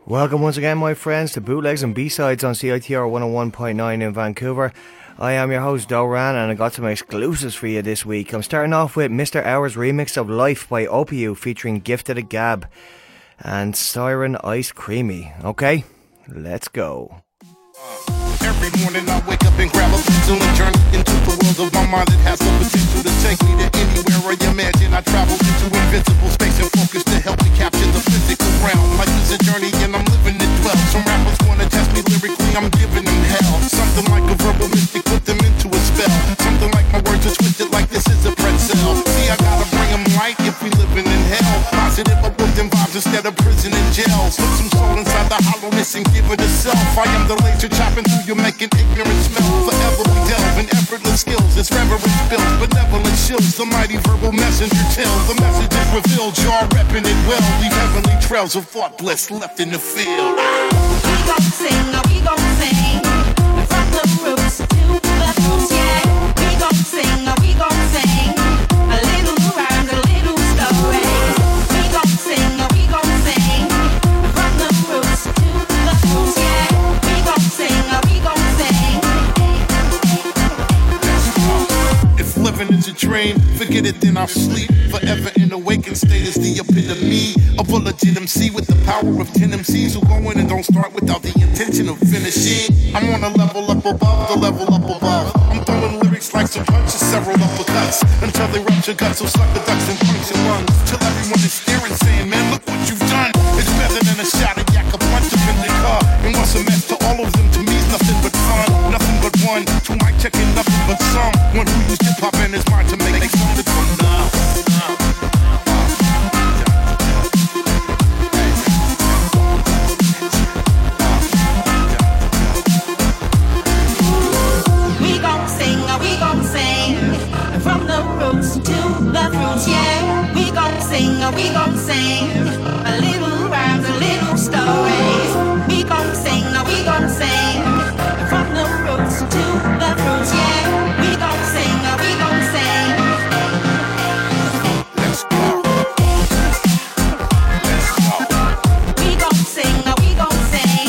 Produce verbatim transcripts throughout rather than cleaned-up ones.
Welcome once again, my friends, to Bootlegs and B-Sides on C I T R one oh one point nine in Vancouver. I am your host, Doran, and I got some exclusives for you this week. I'm starting off with Mister Hour's remix of Life by Opiu featuring Gifted a Gab and Siren Ice Creamy. Okay, let's go. Every morning I wake up and grab a pencil and journey into the world of my mind that has the potential to take me to anywhere I imagine. I travel into invincible space and focus to help me capture the physical realm. Life is a journey and I'm living it well. Some rappers wanna test me lyrically, I'm giving them hell. Something like a verbal mystic, put them into a spell. Something like my words are twisted like this is a pretzel. See, I gotta bring them right if we living in hell. Positive uplifting vibes instead of prison and jails. Put some soul inside the hollowness and give it a self. I am the laser chopping through your making ignorant smell. Forever we delve in effortless skills. It's reverence built, benevolent chills. The mighty verbal messenger tells. The message is revealed, you're repping it well. Leave heavenly trails of thought bliss left in the field. We gon' sing, we gon' sing. From the roots to the roots, yeah. We gon' sing, we gon' sing. A little rhymes, a little stories. We gon' sing, we gon' sing. From the roots to the roots, yeah. We gon' sing, we gon' sing. If living is a dream, forget it, then I'll sleep. Forever in awakened state is the epitome of a legit M C with the power of ten M Cs who go in and don't start without the intention of finishing. I'm on a level up above, the level up above. I'm throwing lyrics like some punches, several uppercuts, until they rupture guts, so suck the ducks and puncture lungs. Till everyone is staring, saying, man, look what you've done. It's better than a shot at yak, a punch up in the car. And what's a mess to all of them, to me is nothing but fun. Nothing but one, two mic checking, nothing but some. One who used hip hop in his mind to make something from now. Yeah, we gon' sing, we gon' sing. A little rhymes, a little stories. We gon' sing, we gon' sing. From the roots to the roots, yeah. We gon' sing, we gon' sing. Let's go. Let's go. We gon' sing, we gon' sing.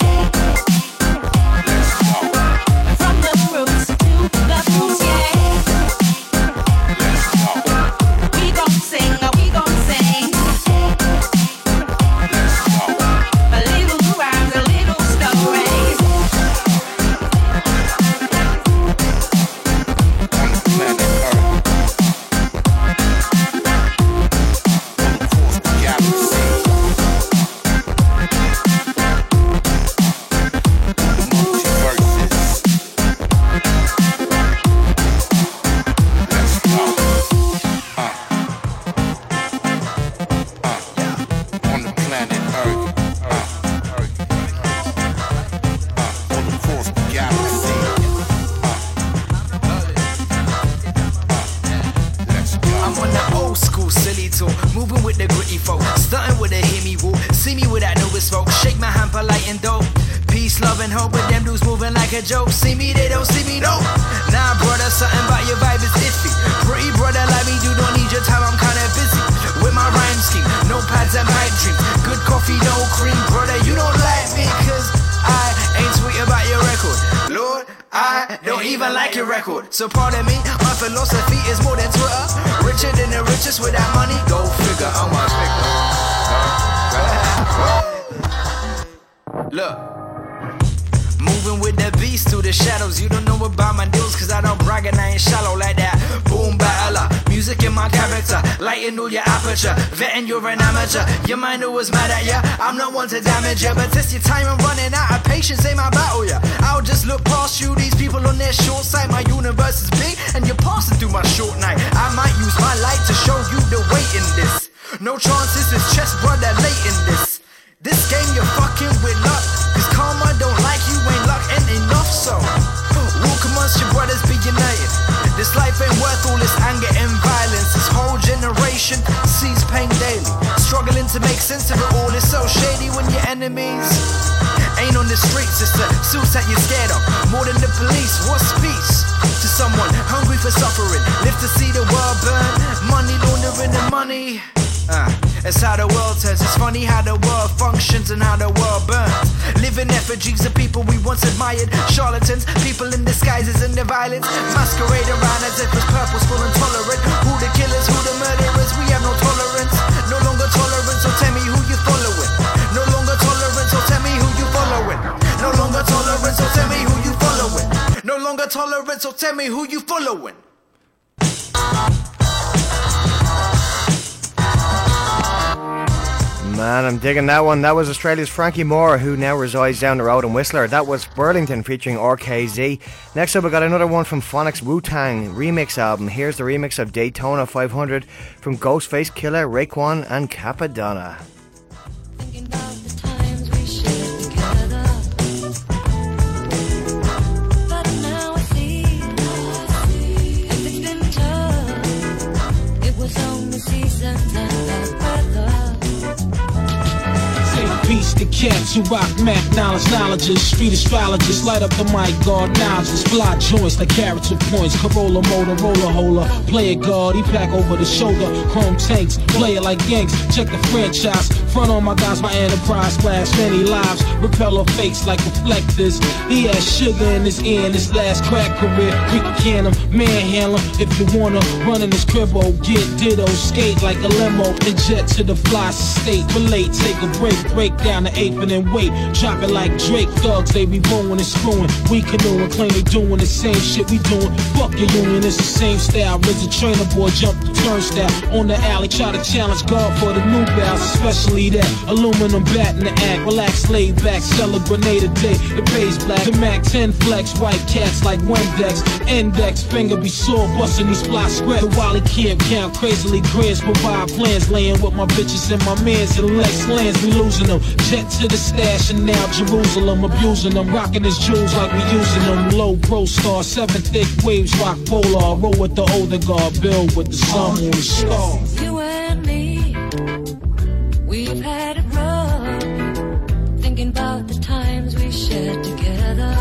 Let's go. From the roots to the roots, yeah. Let's go. We gon' sing, we gon' sing. Let's go. A little rhymes, a little stories. On the planet Earth, all across the galaxy, the multiverses. Let's go. Uh. Uh. On the planet Earth, uh. Uh. All across the galaxy. Let's go. I'm on the old school silly tool, moving with the gritty folk, starting with a hear me walk, see me with that newest folk, shake my hand polite and dope. Peace, love, and hope, but them dudes moving like a joke. See me, they don't see me, no. Nah, brother, something about your vibe is iffy. Pretty brother like me, do don't need your time, I'm kinda busy with my rhyme scheme, notepads and pipe dreams. Good coffee, no cream, brother, you don't like me, cause I ain't sweet about your record. Lord, I don't even like your record. So pardon me, my philosophy is more than Twitter. Richer than the richest with that money, go figure, I'm a figure. Look, moving with the beast through the shadows. You don't know about my deals, cause I don't brag and I ain't shallow like that. Boom, battler, music in my character, lighten all your aperture, vetting you're an amateur. Your mind always mad at ya, I'm not one to damage ya, but test your time and running out of patience ain't my battle, yeah. I'll just look past you, these people on their short sight. My universe is big and you're passing through my short night. I might use my light to show you the weight in this. No chances, it's chess, brother, late in this. This game you're fucking with luck, cause karma don't like you, ain't luck and enough, so walk amongst your brothers, be united. This life ain't worth all this anger and violence. This whole generation sees pain daily, struggling to make sense of it all. It's so shady when your enemies ain't on the streets. It's the suits that you're scared of, more than the police. What's peace to someone hungry for suffering? Live to see the world burn, money laundering and money. Uh, It's how the world turns. It's funny how the world functions and how the world burns. Living effigies of people we once admired. Charlatans, people in disguises and their violence. Masquerade around as if it's purposeful and tolerant. Who the killers, who the murderers, we have no tolerance. No longer tolerance, so tell me who you following. No longer tolerance, so tell me who you following. No longer tolerance, so tell me who you following. No longer tolerance, so tell me who you following. Man, I'm digging that one. That was Australia's Frankie Moore, who now resides down the road in Whistler. That was Burlington featuring R K Z. Next up, I got another one from Phonics' Wu-Tang remix album. Here's the remix of Daytona five hundred from Ghostface Killah, Raekwon and Capadonna. Thinking about the times we shared together, but now I see, if it's been tough, it was only seasons and bad weather. Peace to cats who rock Mac knowledge, knowledges, street astrologists, light up the mic, guard knowledges, fly joints like carrots with points, Corolla, Motorola, hola, play it guard, he pack over the shoulder, chrome tanks, play it like Yanks, check the franchise, front on my guys, my enterprise, flash many lives, repeller fakes like reflectors, he has sugar in his ear in his last crack career, we can can him, manhandle him, if you wanna, run in his cribbo, get ditto, skate like a limo, and jet to the fly state, relate, take a break, break down the eighth and then wait, drop it like Drake, thugs, they be blowing and screwing, we canoeing, claim they doing the same shit we doing, fuck your union, it's the same style, Riz a trainer boy, jump the turnstile, on the alley, try to challenge God for the new bounce, especially that, aluminum bat in the act, relax, lay back, sell a grenade a day, it pays black, the Mac ten flex, white cats like Wendex, index, finger be sore, busting these fly square, the Wally camp count, crazily grins, provide plans, laying with my bitches and my mans, and Lex lands, we losing them, jet to the stash and now Jerusalem, abusing them, rocking his jewels like we using them, low pro star, seven thick waves, rock polar, roll with the older guard, build with the sun, moon, and stars. You and me, we've had it rough, thinking about the times we shared together,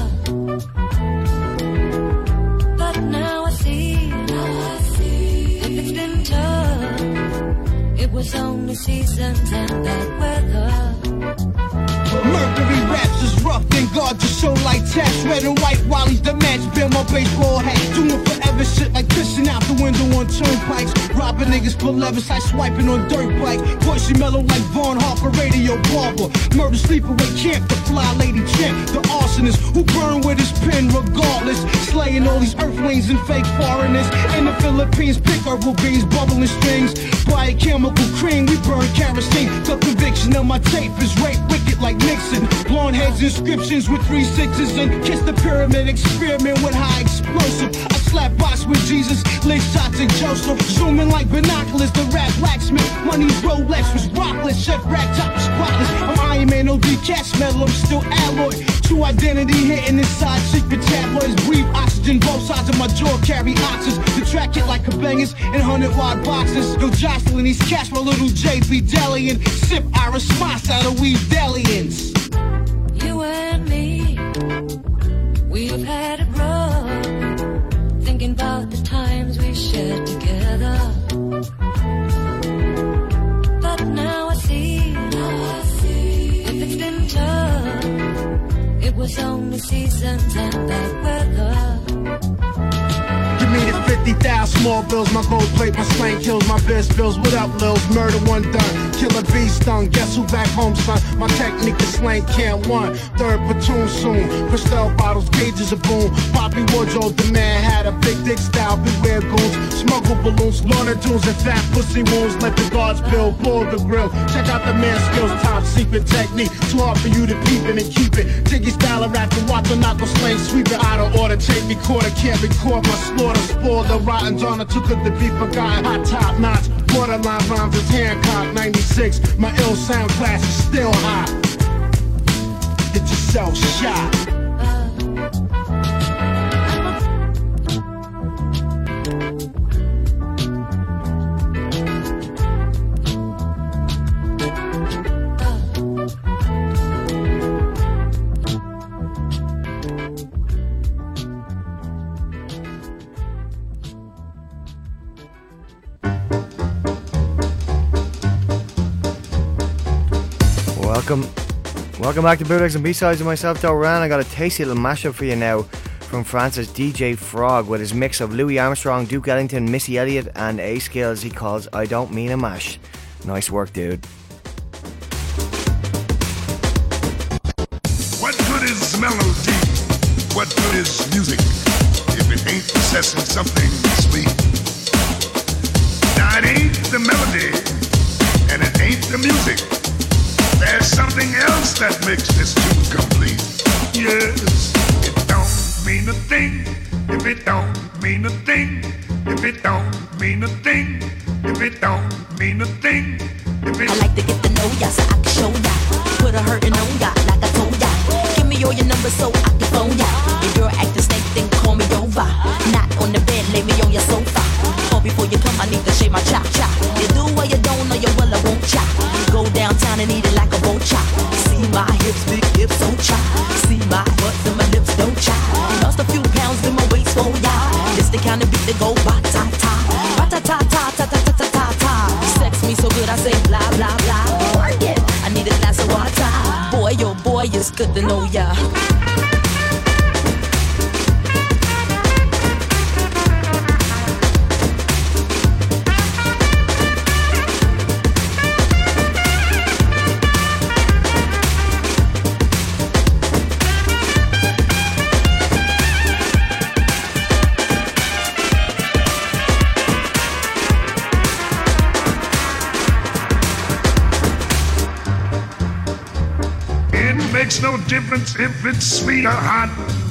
but now I see, now I see, if it's been tough, it was only seasons and bad weather. Mercury raps is rough, then God just show like tats. Red and white Wally's the match, bear my baseball hat. Doing forever shit like pissing out the window on turnpikes. Robbing niggas for levers, I swiping on dirt bike. Voice mellow like Vaughn Harper, radio barber. Murder sleepaway camp, the fly lady champ. The arsonist who burn with his pen regardless. Slaying all these earthlings and fake foreigners. In the Philippines, pick herbal beans, bubbling strings. Buy a chemical cream, we burn kerosene. The conviction of my tape is rape wicked like Nixon. Blonde heads, inscriptions with three sixes. And kiss the pyramid, experiment with high explosive. I slap box with Jesus, lick shots at Joseph. Zooming like binoculars, the rap blacksmith. Money's Rolex was rockless, chef rack top was spotless. I'm Iron Man, O D cat smell, I'm still alloy. True identity hitting inside secret tabloids. Breathe oxygen, both sides of my jaw carry oxys. The track hit like kabangers in hundred watt boxes. Go jostling these cats, my little J B Delian. Sip Irish spots out of weed delians. You and me, we've had it rough, thinking about the times we shared together, but now I see, now I see, if it's been tough, it was only seasons and bad weather. Give me the fifty thousand small bills, my gold plate, my slang kills, my best bills. What up, Lils? Murder one done, killer bee stung. Guess who back home, son? My technique is slang can't one. Third platoon soon. Crystal bottles, gauges a boom. Poppy wardrobe, the man had a big dick style. Beware goons, smuggle balloons, launder dunes and fat pussy wounds. Let the guards build, blow the grill. Check out the man's skills, top secret technique. Too hard for you to peep it and keep it. Jiggy style of rap, the watch, knock on slang, sweep it out of order. Tape recorder, can't record my slaughter. Spoil the rotten Donna, too good to be forgotten. Hot top notch, borderline rhymes is Hancock. ninety-six, my ill sound class is still hot. Get yourself shot. Welcome. Welcome back to Bootlegs and B-Sides with myself, Doran. I got a tasty little mashup for you now from France's D J Frog with his mix of Louis Armstrong, Duke Ellington, Missy Elliott and A Skills he calls I Don't Mean a Mash. Nice work, dude. What good is melody? What good is music if it ain't possessing something sweet? Now it ain't the melody and it ain't the music. There's something else that makes this tune complete. Yes, it don't mean a thing if it don't mean a thing. If it don't mean a thing. If it don't mean a thing. If it I like to get to know ya so I can show ya. Put a hurtin' on ya like I told ya. Give me all your numbers so I can phone ya. If you're acting stank, then call me over. Not on the bed, lay me on your sofa. Call before you come, I need to shave my chop chop. You do what you don't know, you will I won't chop. Go downtown and eat it like a vulture. See my hips, big hips, don't chop. See my butt and my lips don't chop. Lost a few pounds in my waist, oh yeah. It's the kind of beat that go ba-ta-ta. Ba-ta-ta-ta-ta-ta-ta-ta-ta. Sex me so good I say blah blah blah. Oh yeah, I need a glass of water. Boy, oh boy, it's good to know ya. makes no difference if it's sweet or hot.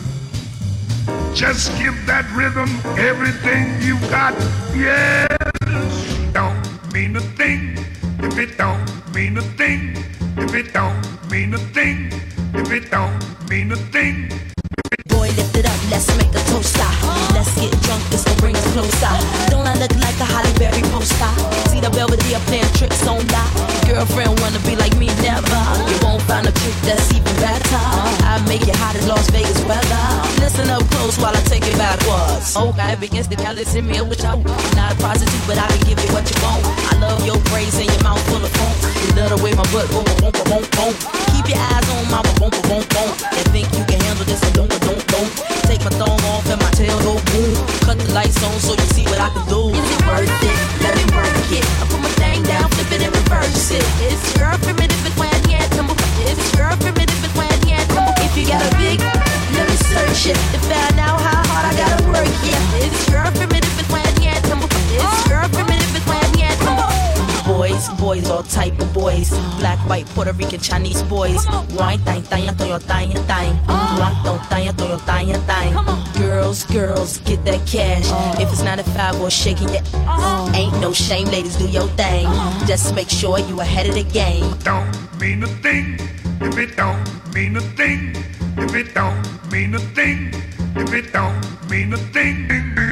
Just give that rhythm everything you got. Yes, don't mean a thing if it don't mean a thing. If it don't mean a thing. If it don't mean a thing. Boy, lift it up, let's make a toaster. Let's get drunk, this will bring us closer. Don't I look like a Holly Berry poster? See the Belvedere playing tricks on that. Girlfriend wanna be like me, never. You won't find a trick that's even better. I make it hot as Las Vegas weather. Listen up close while I take it backwards. Oh, I begins to tell this in me, which I'm not a prostitute, but I can give you what you want. I love your braids and your mouth full of funk. You love the way my butt boom, boom, boom, boom, boom. Keep your eyes on my boom, boom, boom, boom. You think you can handle this, so don't, don't, don't. Take my thumb off and my tail go boom. Cut the lights on so you see what I can do. Is it worth it? Let me work it. I put my thing down, flip it and reverse it. It's your primitive, it's when you tumble. It's your primitive, it's when you tumble. If you got a big, let me search it to find out how hard I gotta work it. It's your primitive, it's when you tumble. It's your primitive, it's when you tumble. Boys, boys, all type of boys. Black, white, Puerto Rican, Chinese boys. Wine, thang, thang, thang, thang, thang. Wine, thang, thang, thang, thang. Girls, girls, get that cash. If it's nine to five or shaking your ass, ain't no shame, ladies, do your thing. Just make sure you ahead of the game. Don't mean a thing if it don't mean a thing. If it don't mean a thing. If it don't mean a thing.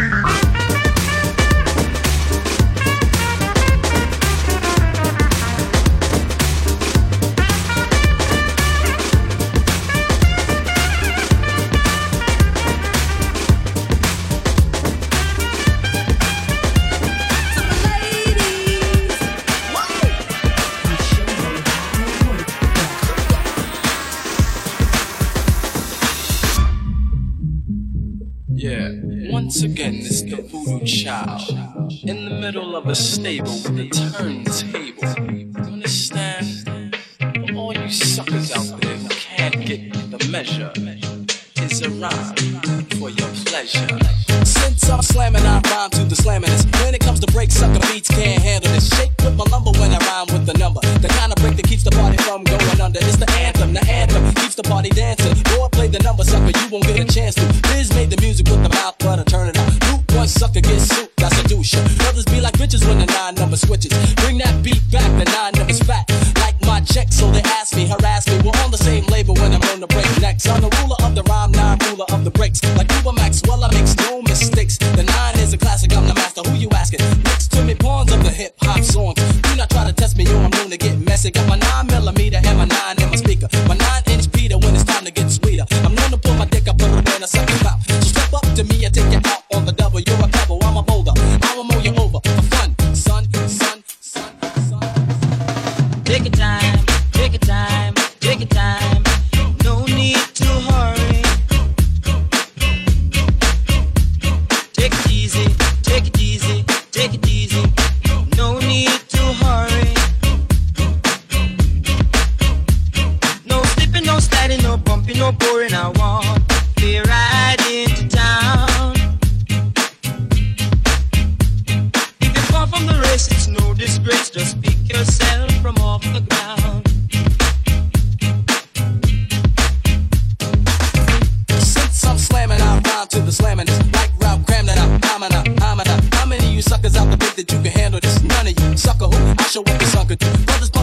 Once again, it's the voodoo child in the middle of a stable with a turntable. You understand? For all you suckers out there who can't get the measure, it's a rhyme for your pleasure. Since I'm slamming, I rhyme to the slamminess. When it comes to break, sucker beats can't handle this. Shake with my lumber when I rhyme with the number. The kind of break that keeps the party from going under. It's the anthem, the anthem keeps the party dancing. Boy, play the number, sucker, you won't get a chance to. Biz made the music with the mouth, but I turn it out. Root one sucker gets suit, that's a douche. Brothers be like bitches when the nine number switches. Bring that beat back, the nine number's fat. Like my check, so they ask me, harass me. We're on the same label when I'm on the break next. I'm the ruler of the rhyme, nine ruler of the breaks. Like Uber Max, well I makes no mistakes. The nine is a classic, I'm the master. Who you asking? Next to me, pawn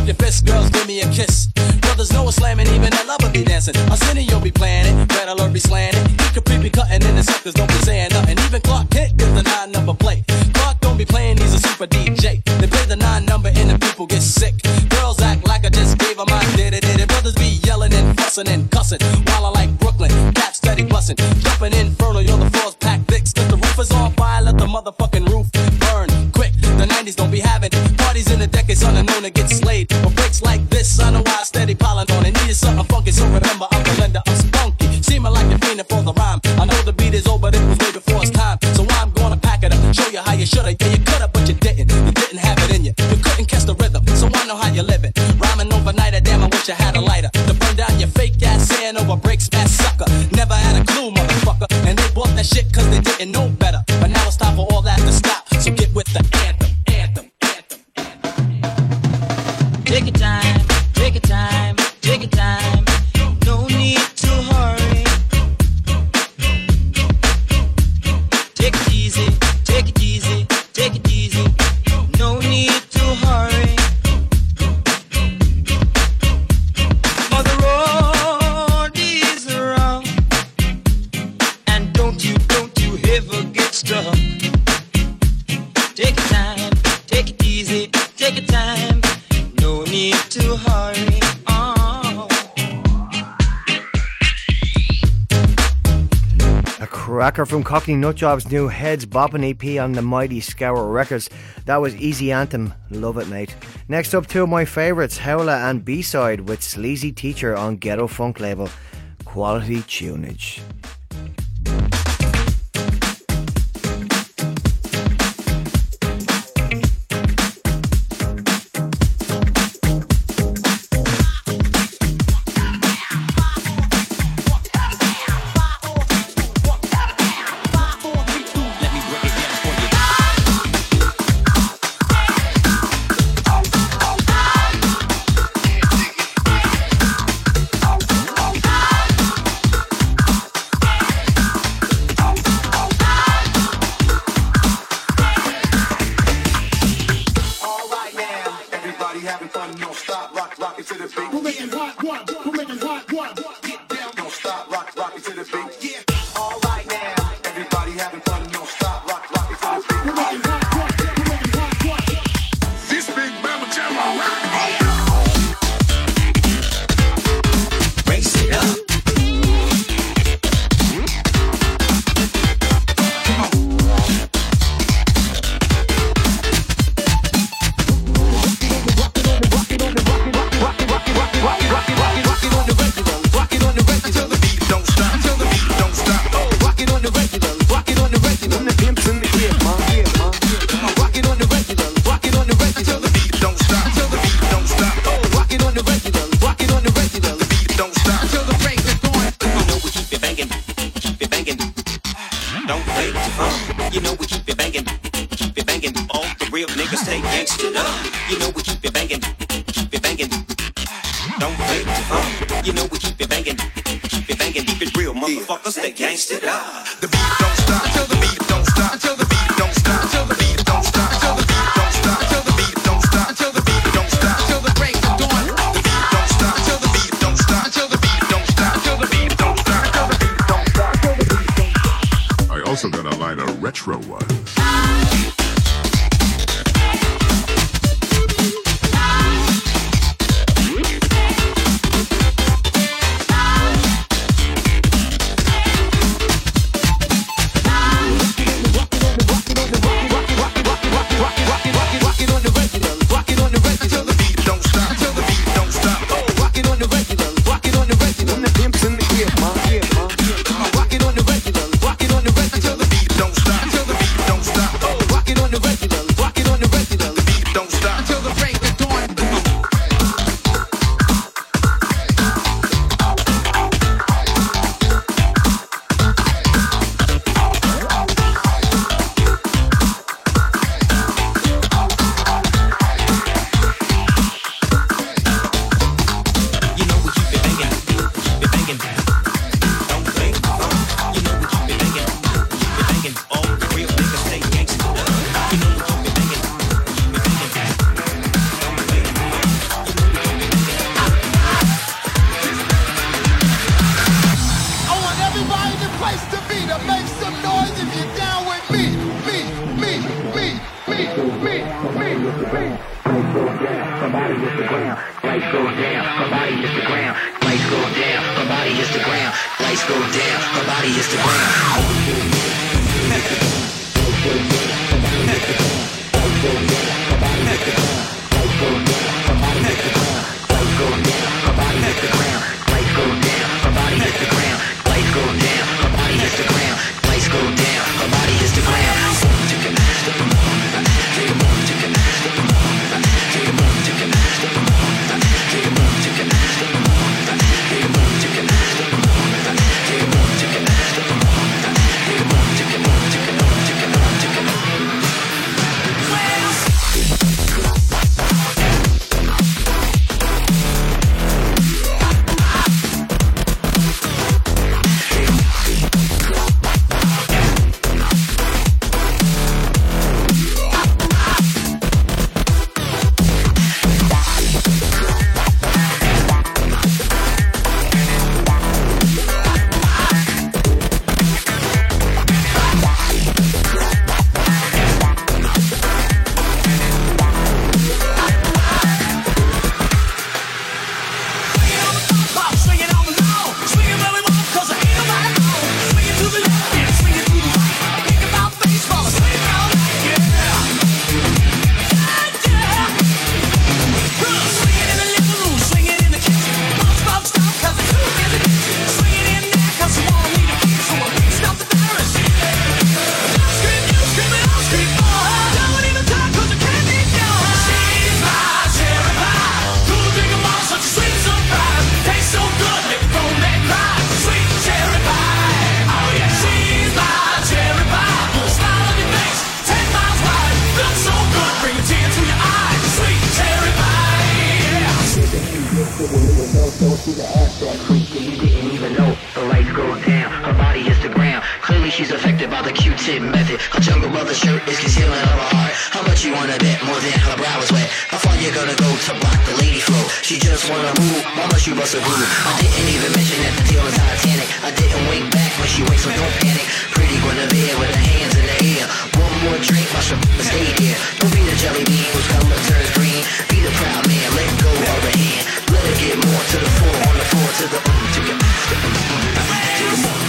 your fist, girls, give me a kiss. Brothers know it's slamming, even that lover be dancing. Arsenio be playing it, Red Alert be slaying it. He Capri be cutting in the suckers, don't be saying nothing. Even Clark Kent is the nine number plate. Clark don't be playing, he's a super D J. They play the nine number and the people get sick. Girls act like I just gave them my did it, did it. Brothers be yelling and fussing and cussing. While I like Brooklyn, cats steady busting. Jumping inferno, you're the floors packed dicks. Cause the roof is on fire, let the motherfucking roof burn quick. The nineties don't be having it. Parties in the decades unknown to get slayed. But breaks like this, I know why I steady piling on. It needed something funky, so remember I'm the lender, I'm spunky. Seeming like you're fiending for the rhyme. I know the beat is over, but it was way before it's time. So I'm gonna pack it up, show you how you shoulda. Yeah, you coulda, but you didn't. You didn't have it in you. You couldn't catch the rhythm, so I know how you living. Rhyming overnight, damn, I wish you had a lighter to burn down your fake ass saying over breaks, fast sucker. Never had a clue, motherfucker. And they bought that shit cause they didn't know better. But now it's time for all that to stop. So get with the anthem, anthem, anthem, anthem. Take your time, take your time, take your time. No need to hurry. Take it easy, take it easy, take it easy. No need to hurry. For the road is rough, and don't you, don't you ever get stuck. Take your time, take it easy, take your time. No need to hurry. Oh. A cracker from Cockney Nutjob's new Heads Boppin' E P on the mighty Scour Records. That was Easy Anthem. Love it, mate. Next up, two of my favourites, Howler and B-Side with Sleazy Teacher on Ghetto Funk label. Quality tunage. Don't stop. lights go down, her body hits the ground. Lights go down, her body hits the ground. Lights go down, her body hits the ground. She's affected by the Q-tip method. Her jungle brother shirt is concealing her heart. How much you wanna bet more than her brow is wet? How far you gonna go to block the lady flow? She just wanna move, how much you bust a groove? I didn't even mention that the deal is Titanic. I didn't wink back when she wakes, so don't panic. Pretty Guinevere with her hands in the air. One more drink, I should stay here. Don't be the jelly bean whose color turns green. Be the proud man, let go of her hand. Let her get more to the floor, on the floor to the um, to the um, to the um.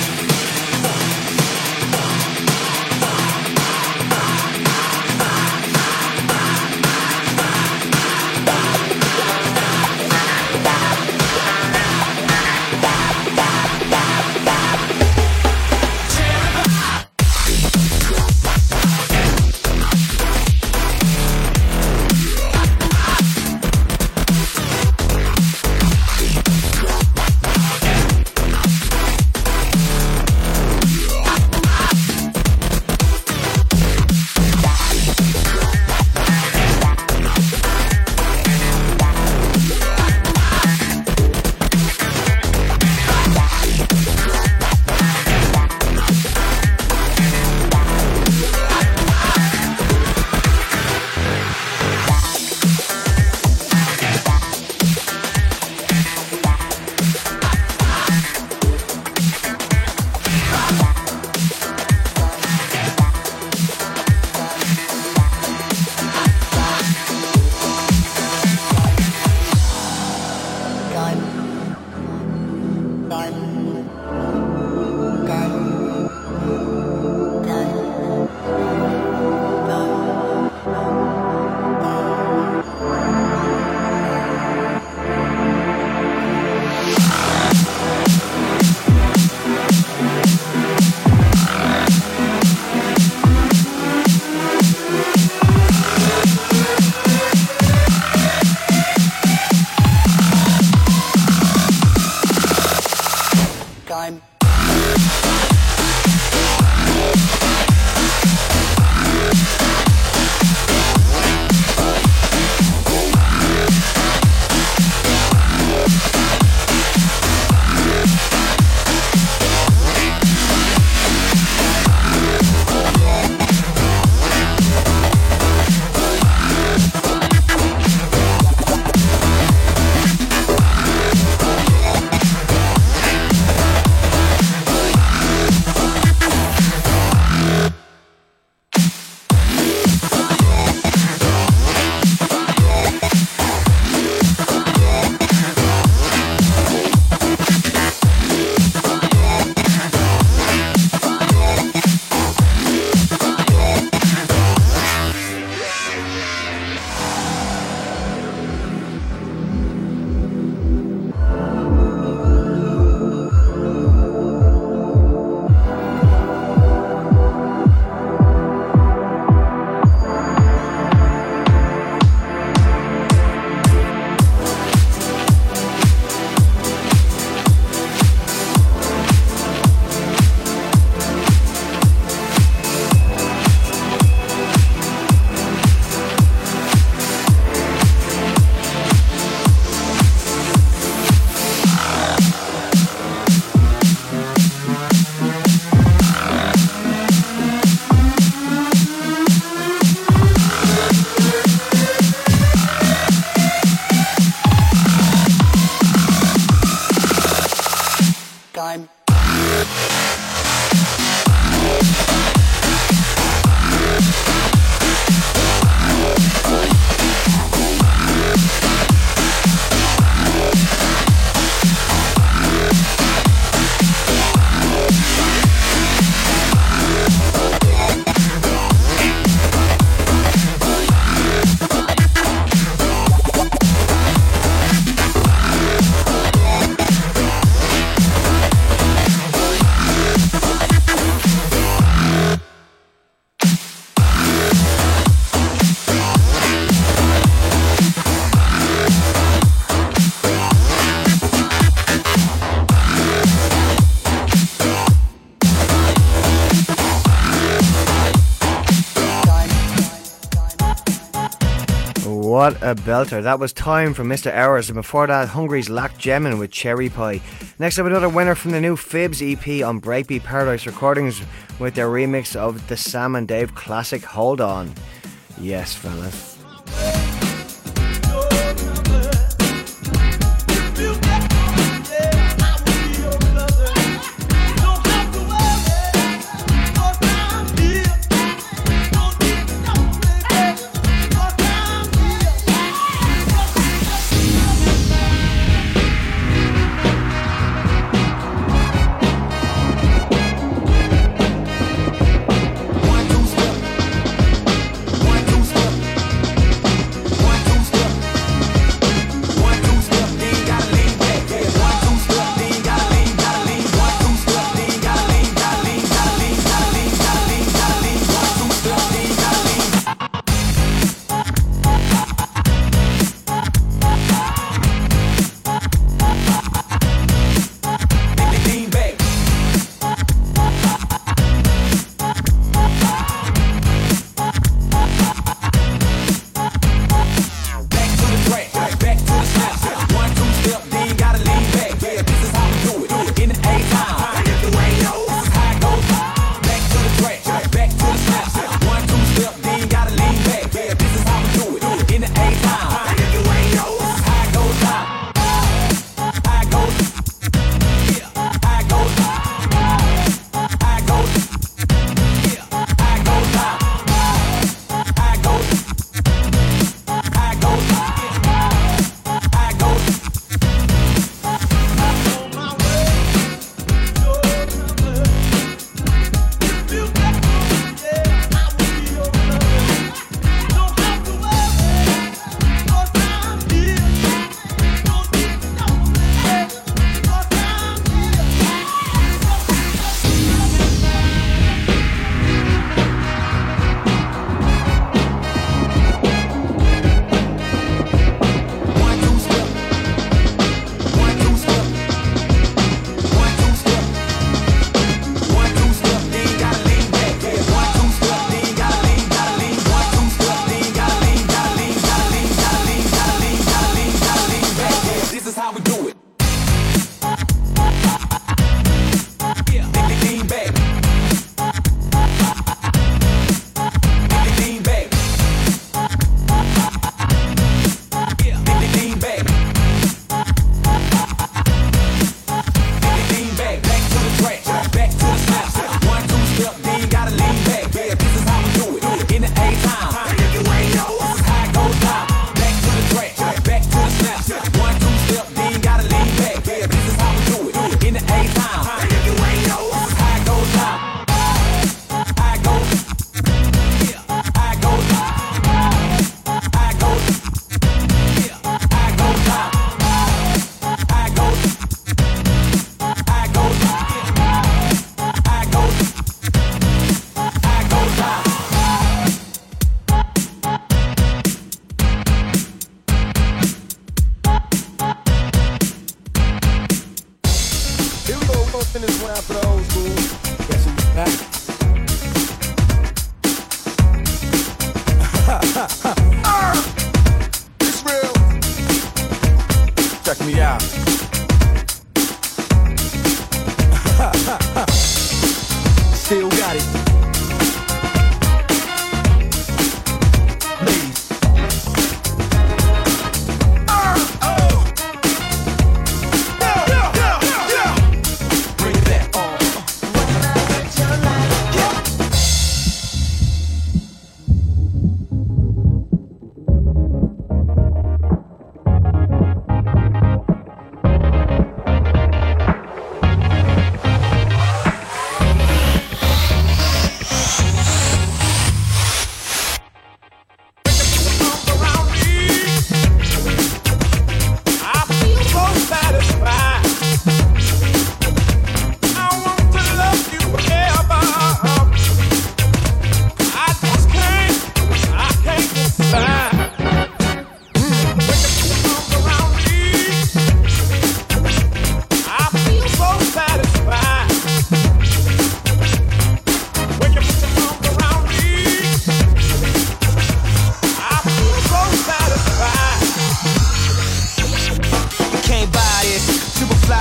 What a belter. That was Time from Mister Hours, and before that, Hungary's Lac Gemin with Cherry Pie. Next up, another winner from the new Fibs E P on Breakbeat Paradise Recordings with their remix of the Sam and Dave classic Hold On. Yes, fellas.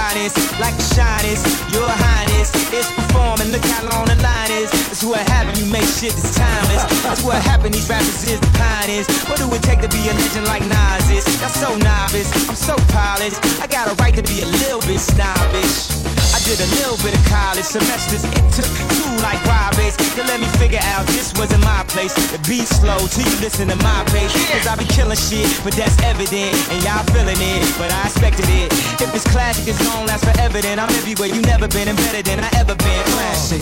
finest, like the shyness. Your highness is performing. Look how long the line is. That's what happened. You make shit that's timeless. That's what happened. These rappers is the pioneers. What do it take to be a legend like Nas is? Y'all so novice. I'm so polished. I got a right to be a little bit snobbish. I did a little bit of college semesters. It took two like Robbins to let me figure out this wasn't my place. The beat's slow till you listen to my pace. Cause I be killing shit, but that's evident. And y'all feeling it, but I expected it. If it's classic, it's gon' last forever. Then I'm everywhere you never been and better than I ever been. Classic.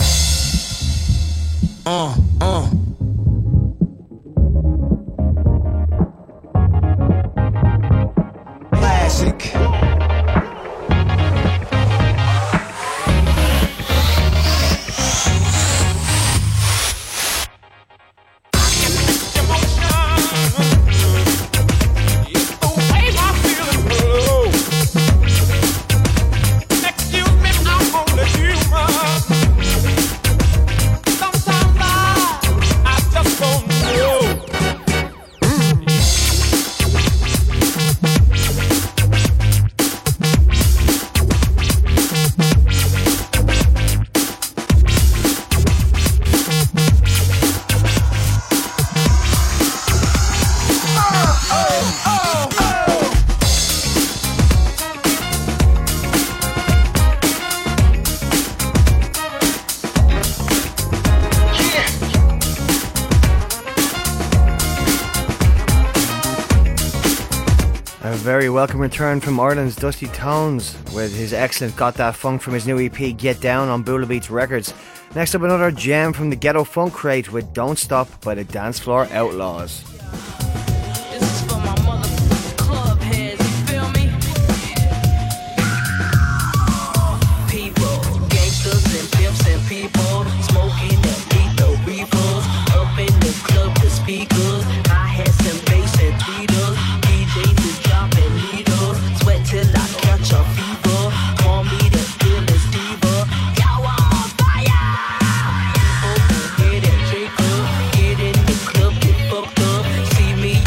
Uh, uh. Classic. Very welcome return from Ireland's Dusty Tones with his excellent Got That Funk from his new E P Get Down on Bula Beats Records. Next up, another gem from the Ghetto Funk Crate with Don't Stop by the Dance Floor Outlaws. See me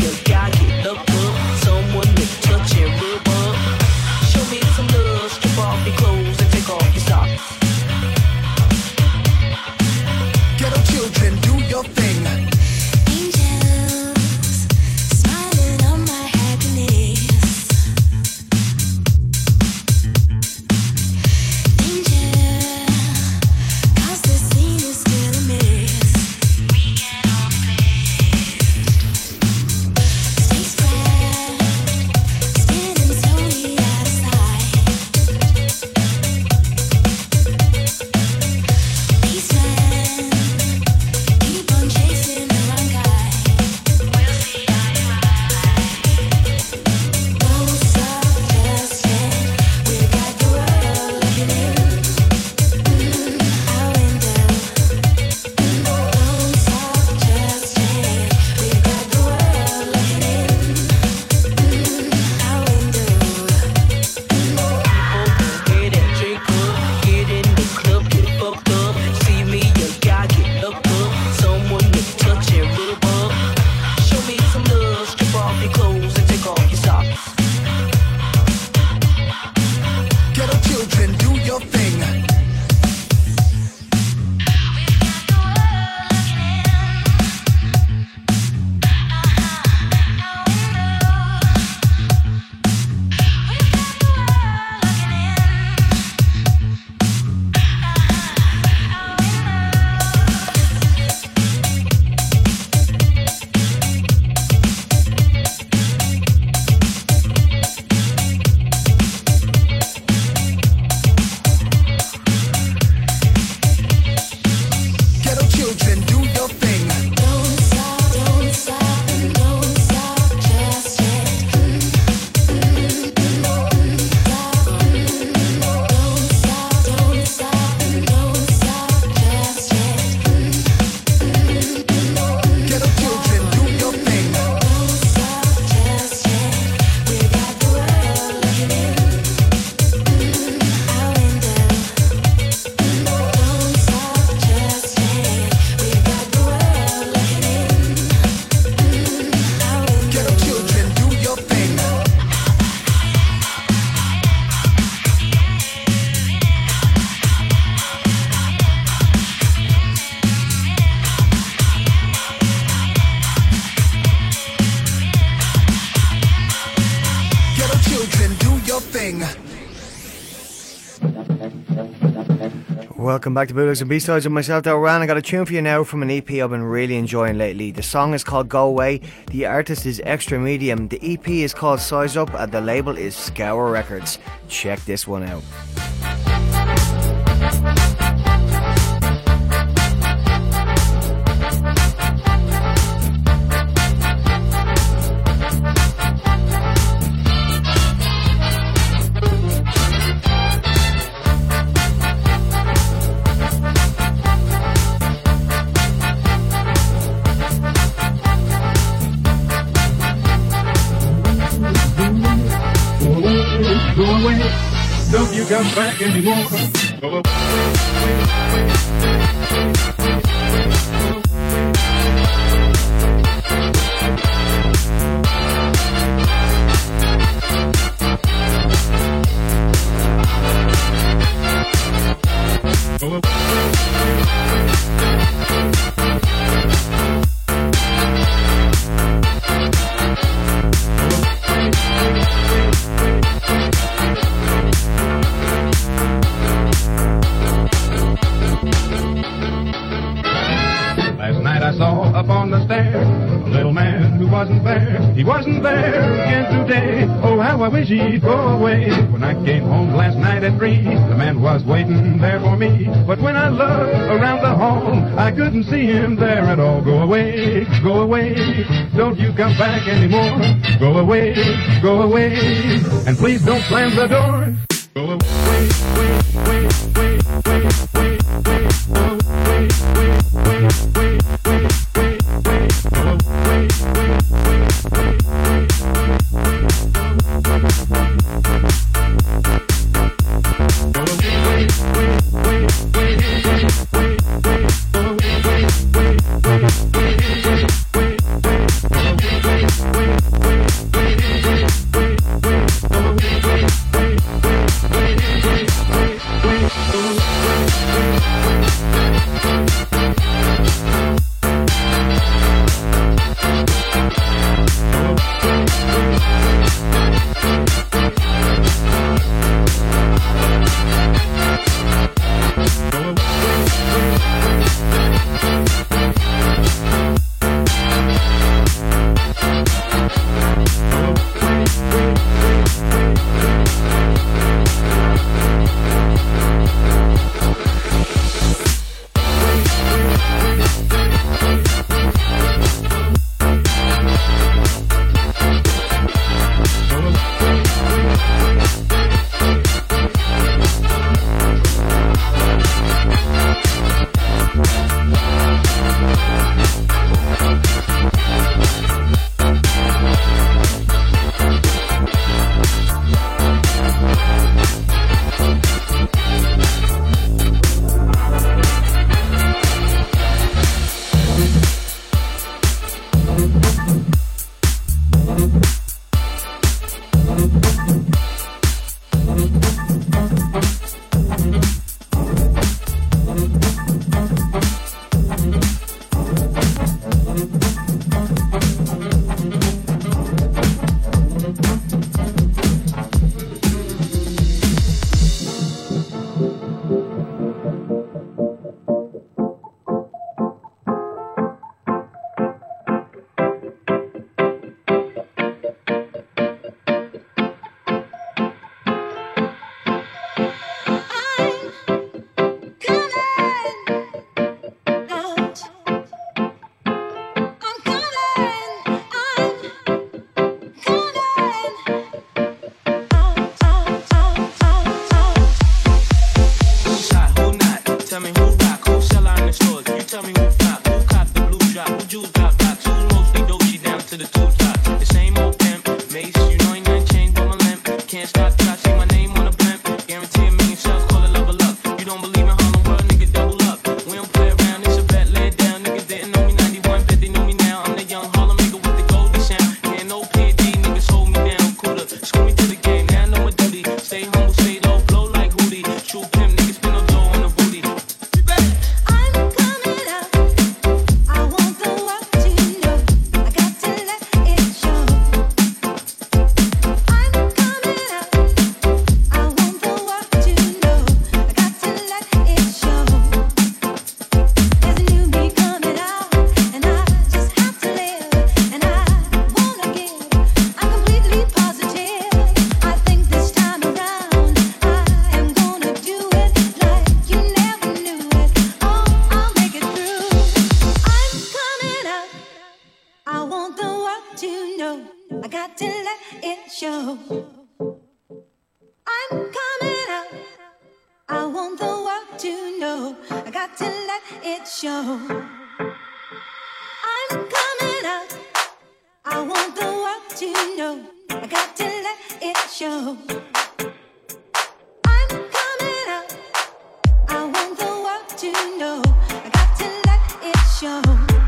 your thing. Welcome back to Bootlegs and B-Sides with myself, Doran. I got a tune for you now from an E P I've been really enjoying lately. The song is called Go Away. The artist is Extra Medium. The E P is called Size Up and the label is Scour Records. Check this one out. Go away, don't you come back anymore. Go away. Go away. I saw up on the stairs a little man who wasn't there. He wasn't there again today. Oh, how I wish he'd go away. When I came home last night at three, the man was waiting there for me. But when I looked around the hall, I couldn't see him there at all. Go away, go away, don't you come back anymore. Go away, go away, and please don't slam the door. Go away, wait, wait, wait, wait, wait, wait, wait, go away, wait, wait, wait. it show. I'm coming out. I want the world to know. I got to let it show. I'm coming out. I want the world to know. I got to let it show.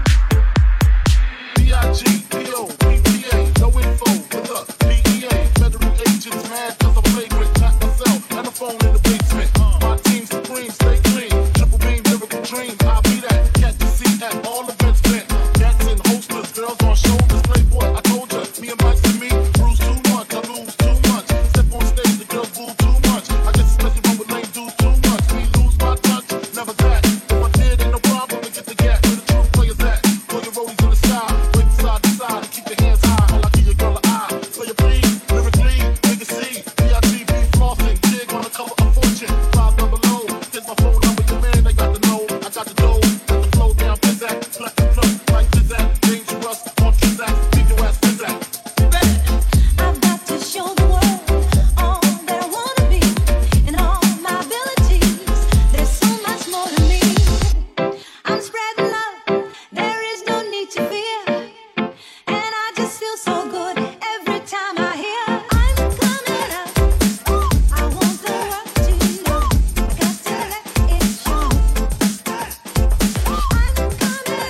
B I G P O P P A, no info with the D E A. Federal agents mad cause I'm flagrant. Not myself and the phone in the basement. My team supreme, stay clean. Triple beam, lyrical dream. I'll be that. Catch the seat at all events bent. Cats and hostless, girls on shoulders. Playboy, I told ya. Me and Mike and me, bruise too much. I lose too much. Step on stage, the girls boo too much. I guess it's messing wrong with lame dudes too much. Me lose my touch, never that. If I did, ain't no problem to get the gap. Where the true players at? Throw your rollies on the side. Wait side to side and keep your hands high. All I give your girl an eye. Play your please, lyrically, nigga see. B I G B flossing, jig on the cover of Fortune. Five number low, here's my phone number. Your man, they got the know. I got the dough, got the flow down, pizzazz. Flex the flow, like pizzazz. Dangerous, on pizzazz. Keep your ass pizzazz. I've got to show the world all that I wanna be and all my abilities. There's so much more to me. I'm spreading love. There is no need to fear, and I just feel so good every time I hear I'm coming out. I want the world to know. I got to let it show. I'm coming out.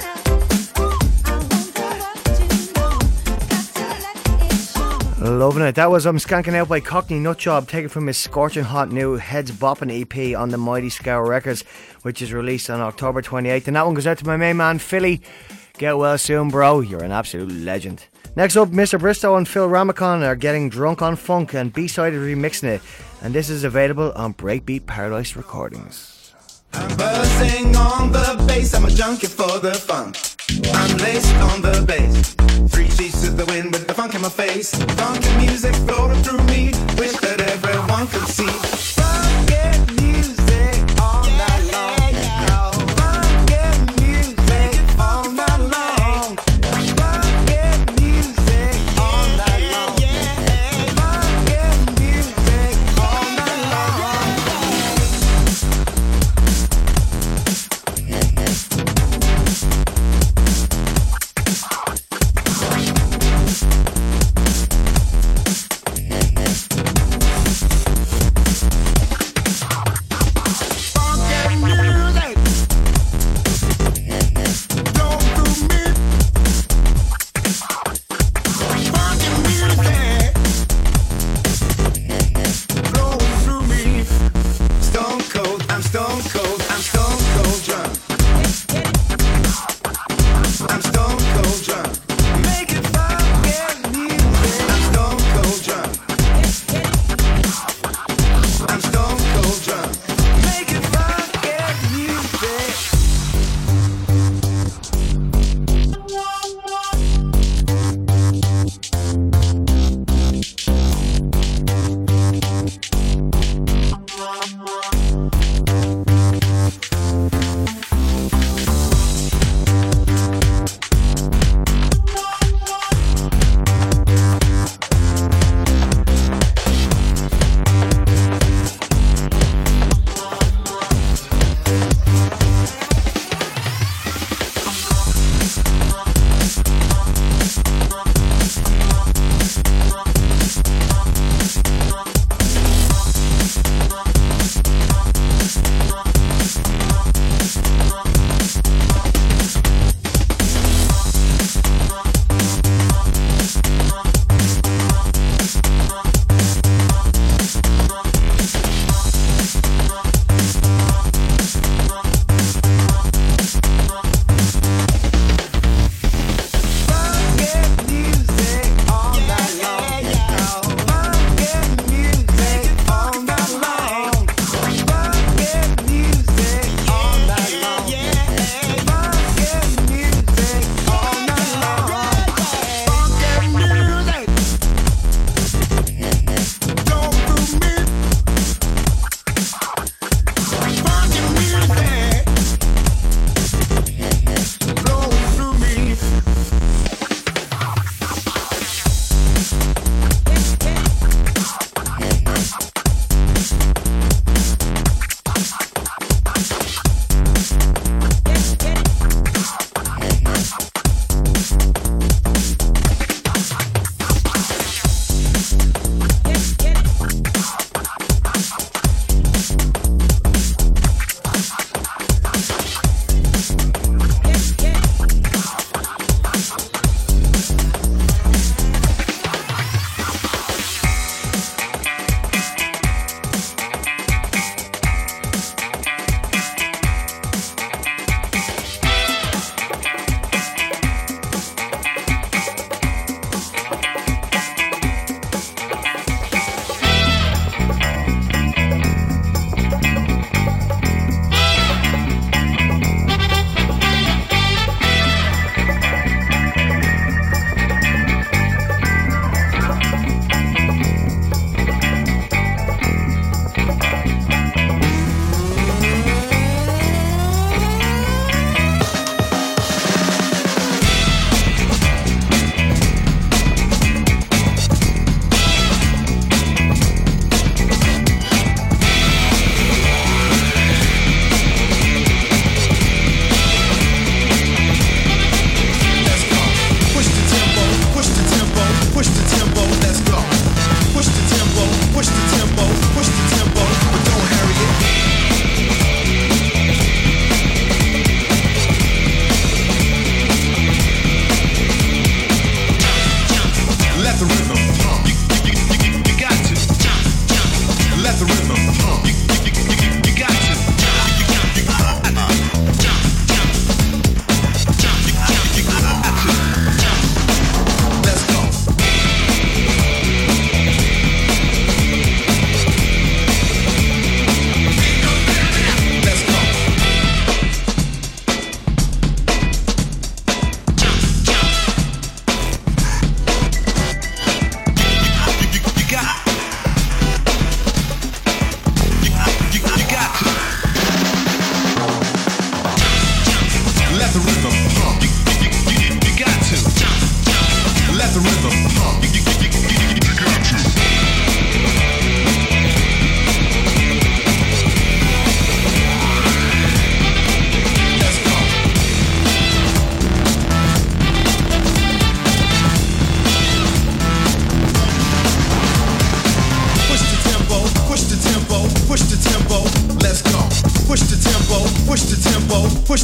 I want the world to know. Got to let it show. Loving it. That was I'm Skanking Out by Cockney Nutjob, taken from his scorching hot new Heads Boppin' E P on the Mighty Scour Records, which is released on October twenty-eighth. And that one goes out to my main man Philly. Get well soon, bro. You're an absolute legend. Next up, Mister Bristow and Phil Ramacon are getting drunk on funk and B-sided remixing it. And this is available on Breakbeat Paradise Recordings. Buzzing on the bass, I'm a junkie for the funk. I'm laced on the bass. Three sheets to the wind with the funk in my face. Funky music flowing through me. Wish that everyone could see. Funky music all night long. Funky music all night long. Funky music all night long. Funky music all night long.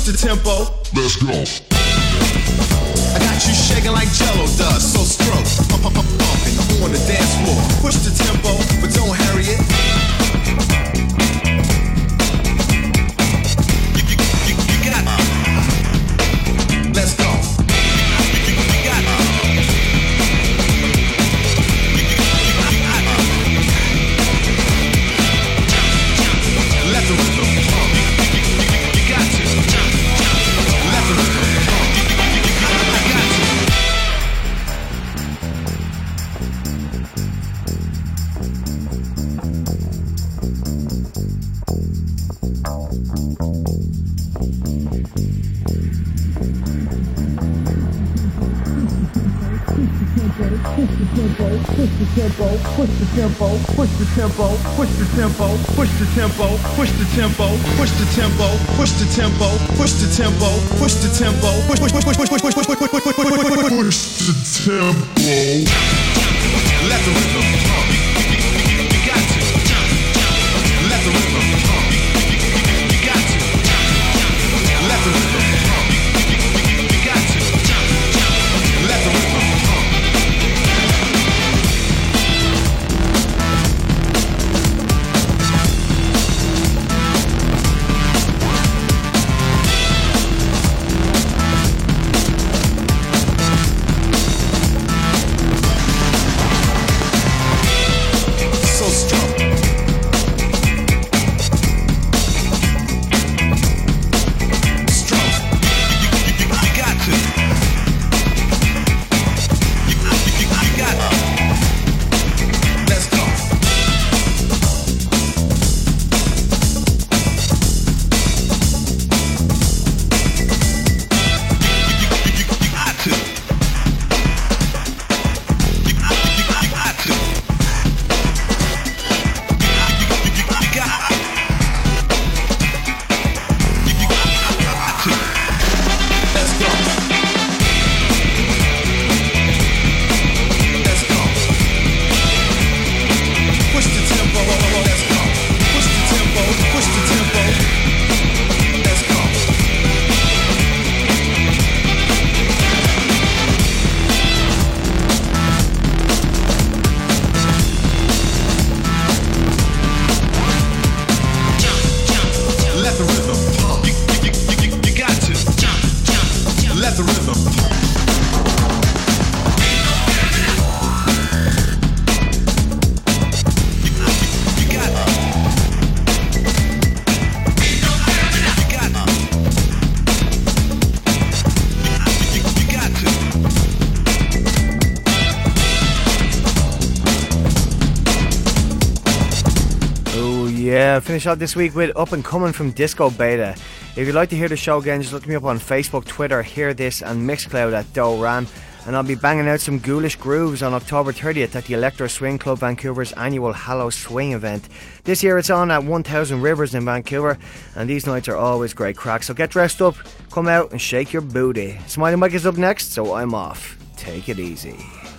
the tempo. Let's go. I got you shaking like Jello does, so stroke, pump, pump, pump, pumping on the dance floor. Push the tempo, but don't hurry it. You, you, you, you got it. Let's go. You, you, you got it. You, you, you got it. Let the rhythm pump. You, you, you, you got to. Let the rhythm pump. Push the tempo, push the tempo, push the tempo, push the tempo, push the tempo, push the tempo, Push the tempo, push the tempo, push the tempo, push the tempo, push push push push push push push push push push push push the tempo. Let the rhythm pump. You got to. Let the rhythm pump. You got to. Let the rhythm pump. You got to. Let the rhythm pump. Yeah, finish out this week with Up and Coming from Disco Beta. If you'd like to hear the show again, just look me up on Facebook, Twitter, Hear This and Mixcloud at Do Ram. And I'll be banging out some ghoulish grooves on October thirtieth at the Electro Swing Club Vancouver's annual Hallow Swing event. This year it's on at one thousand Rivers in Vancouver, and these nights are always great crack. So get dressed up, come out and shake your booty. Smiley Mike is up next, so I'm off. Take it easy.